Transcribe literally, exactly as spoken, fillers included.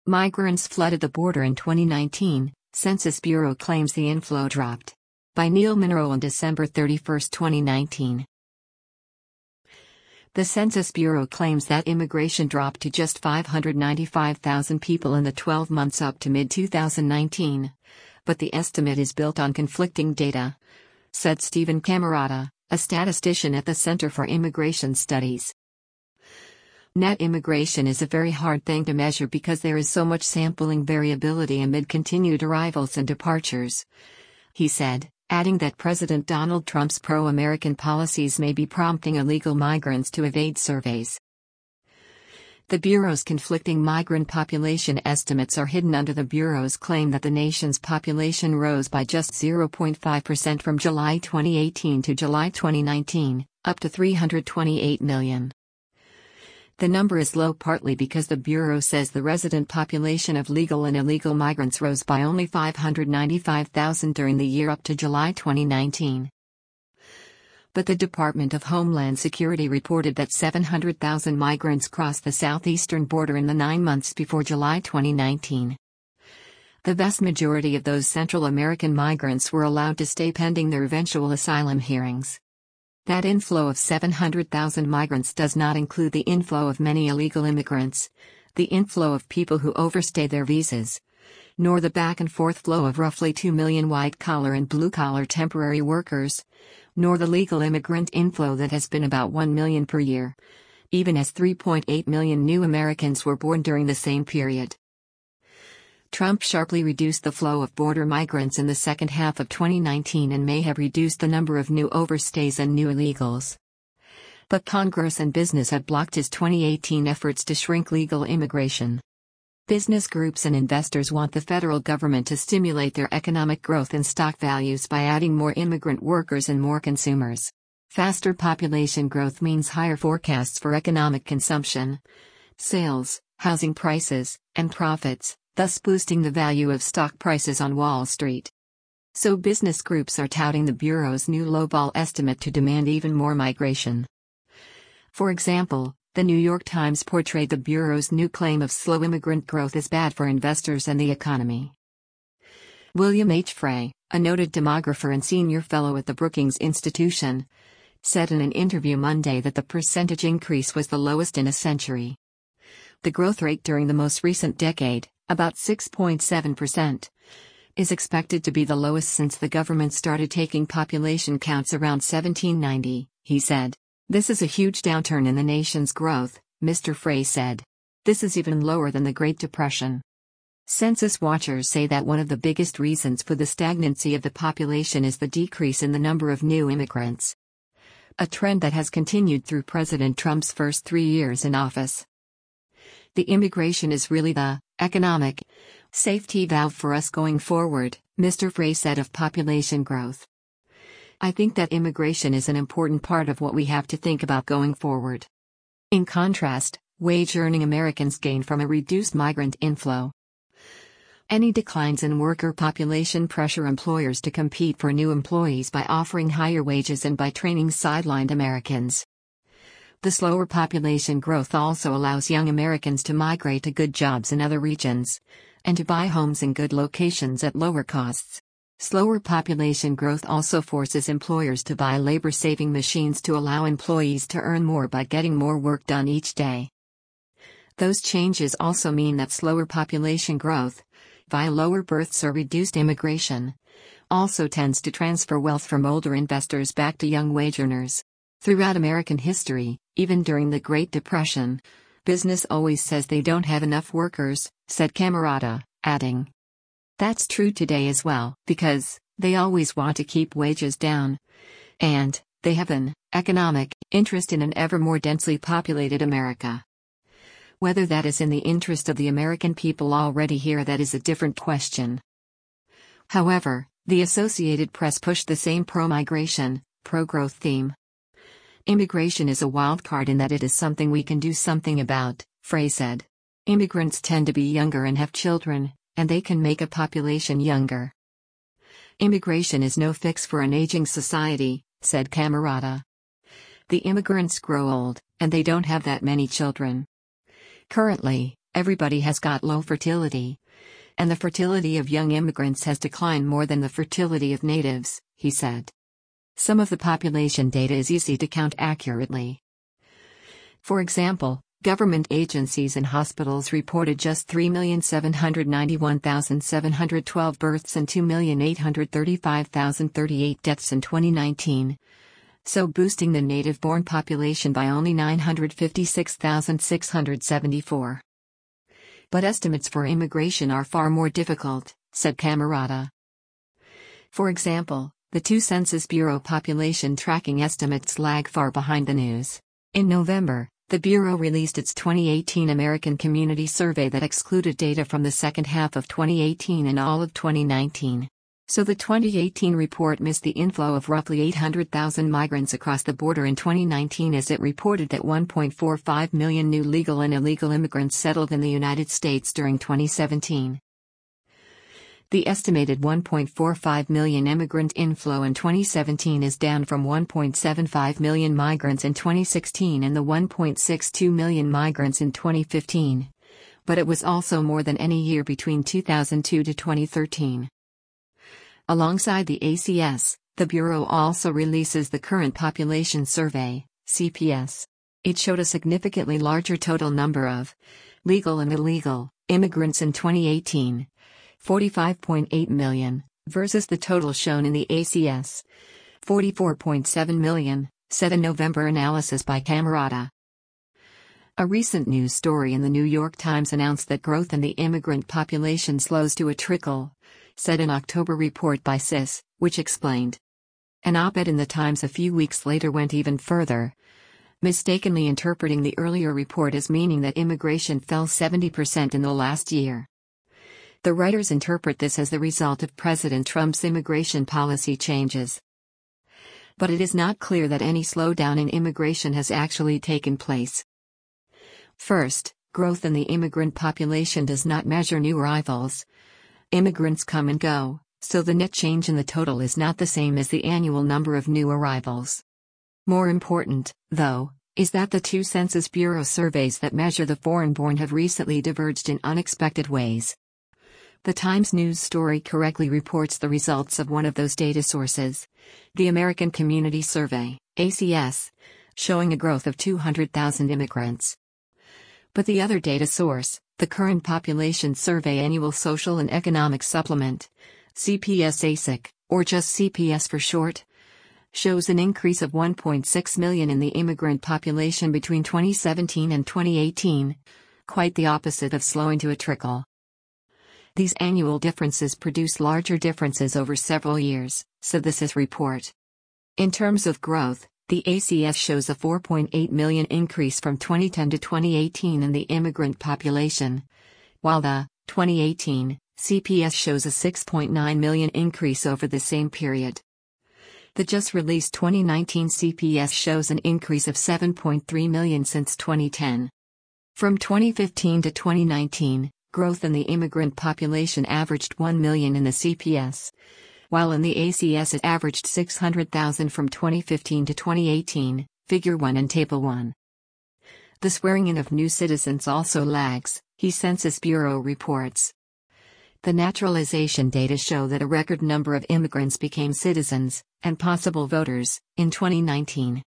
Migrants flooded the border in twenty nineteen, Census Bureau claims the inflow dropped. By Neil Monroe on December thirty-first, twenty nineteen. The Census Bureau claims that immigration dropped to just five hundred ninety-five thousand people in the twelve months up to mid twenty nineteen. But the estimate is built on conflicting data, said Stephen Camarata, a statistician at the Center for Immigration Studies. Net immigration is a very hard thing to measure because there is so much sampling variability amid continued arrivals and departures, he said, adding that President Donald Trump's pro-American policies may be prompting illegal migrants to evade surveys. The Bureau's conflicting migrant population estimates are hidden under the Bureau's claim that the nation's population rose by just zero point five percent from July twenty eighteen to July twenty nineteen, up to three hundred twenty-eight million. The number is low partly because the Bureau says the resident population of legal and illegal migrants rose by only five hundred ninety-five thousand during the year up to July twenty nineteen. But the Department of Homeland Security reported that seven hundred thousand migrants crossed the southeastern border in the nine months before July twenty nineteen. The vast majority of those Central American migrants were allowed to stay pending their eventual asylum hearings. That inflow of seven hundred thousand migrants does not include the inflow of many illegal immigrants, the inflow of people who overstay their visas, nor the back-and-forth flow of roughly two million white-collar and blue-collar temporary workers, nor the legal immigrant inflow that has been about one million per year, even as three point eight million new Americans were born during the same period. Trump sharply reduced the flow of border migrants in the second half of twenty nineteen and may have reduced the number of new overstays and new illegals. But Congress and business have blocked his twenty eighteen efforts to shrink legal immigration. Business groups and investors want the federal government to stimulate their economic growth and stock values by adding more immigrant workers and more consumers. Faster population growth means higher forecasts for economic consumption, sales, housing prices, and profits, thus boosting the value of stock prices on Wall Street. So business groups are touting the Bureau's new lowball estimate to demand even more migration. For example, the New York Times portrayed the Bureau's new claim of slow immigrant growth as bad for investors and the economy. William H. Frey, a noted demographer and senior fellow at the Brookings Institution, said in an interview Monday that the percentage increase was the lowest in a century. The growth rate during the most recent decade, about six point seven percent, is expected to be the lowest since the government started taking population counts around seventeen ninety, he said. This is a huge downturn in the nation's growth, Mister Frey said. This is even lower than the Great Depression. Census watchers say that one of the biggest reasons for the stagnancy of the population is the decrease in the number of new immigrants. A trend that has continued through President Trump's first three years in office. The immigration is really the economic safety valve for us going forward, Mister Frey said of population growth. I think that immigration is an important part of what we have to think about going forward. In contrast, wage-earning Americans gain from a reduced migrant inflow. Any declines in worker population pressure employers to compete for new employees by offering higher wages and by training sidelined Americans. The slower population growth also allows young Americans to migrate to good jobs in other regions, and to buy homes in good locations at lower costs. Slower population growth also forces employers to buy labor-saving machines to allow employees to earn more by getting more work done each day. Those changes also mean that slower population growth, via lower births or reduced immigration, also tends to transfer wealth from older investors back to young wage earners. Throughout American history, even during the Great Depression, business always says they don't have enough workers, said Camarata, adding. That's true today as well, because they always want to keep wages down. And they have an economic interest in an ever more densely populated America. Whether that is in the interest of the American people already here, that is a different question. However, the Associated Press pushed the same pro-migration, pro-growth theme. Immigration is a wild card in that it is something we can do something about, Frey said. Immigrants tend to be younger and have children, and they can make a population younger. Immigration is no fix for an aging society, said Camarata. The immigrants grow old, and they don't have that many children. Currently, Everybody has got low fertility. And the fertility of young immigrants has declined more than the fertility of natives, he said. Some of the population data is easy to count accurately. For example, government agencies and hospitals reported just three million seven hundred ninety-one thousand seven hundred twelve births and two million eight hundred thirty-five thousand thirty-eight deaths in twenty nineteen. So boosting the native-born population by only nine hundred fifty-six thousand six hundred seventy-four. But estimates for immigration are far more difficult, said Camerota. For example, the two Census Bureau population tracking estimates lag far behind the news. In November, the Bureau released its twenty eighteen American Community Survey that excluded data from the second half of twenty eighteen and all of twenty nineteen. So the twenty eighteen report missed the inflow of roughly eight hundred thousand migrants across the border in twenty nineteen, as it reported that one point four five million new legal and illegal immigrants settled in the United States during twenty seventeen. The estimated one point four five million immigrant inflow in twenty seventeen is down from one point seven five million migrants in twenty sixteen and the one point six two million migrants in twenty fifteen. But it was also more than any year between two thousand two to twenty thirteen. Alongside the A C S, the Bureau also releases the Current Population Survey, C P S. It showed a significantly larger total number of legal and illegal immigrants in twenty eighteen. forty-five point eight million, versus the total shown in the A C S, forty-four point seven million, said a November analysis by Camerota. A recent news story in the New York Times announced that growth in the immigrant population slows to a trickle, said an October report by C I S, which explained. An op-ed in the Times a few weeks later went even further, mistakenly interpreting the earlier report as meaning that immigration fell seventy percent in the last year. The writers interpret this as the result of President Trump's immigration policy changes. But it is not clear that any slowdown in immigration has actually taken place. First, growth in the immigrant population does not measure new arrivals. Immigrants come and go, so the net change in the total is not the same as the annual number of new arrivals. More important, though, is that the two Census Bureau surveys that measure the foreign-born have recently diverged in unexpected ways. The Times news story correctly reports the results of one of those data sources, the American Community Survey, A C S, showing a growth of two hundred thousand immigrants. But the other data source, the Current Population Survey Annual Social and Economic Supplement, C P S A S I C, or just C P S for short, shows an increase of one point six million in the immigrant population between twenty seventeen and twenty eighteen, quite the opposite of slowing to a trickle. These annual differences produce larger differences over several years, said the C I S report. In terms of growth, the A C S shows a four point eight million increase from twenty ten to twenty eighteen in the immigrant population, while the twenty eighteen C P S shows a six point nine million increase over the same period. The just released twenty nineteen C P S shows an increase of seven point three million since twenty ten. From twenty fifteen to twenty nineteen, growth in the immigrant population averaged one million in the C P S, while in the A C S it averaged six hundred thousand from twenty fifteen to twenty eighteen, Figure one and Table one. The swearing-in of new citizens also lags, he Census Bureau reports. The naturalization data show that a record number of immigrants became citizens, and possible voters, in twenty nineteen.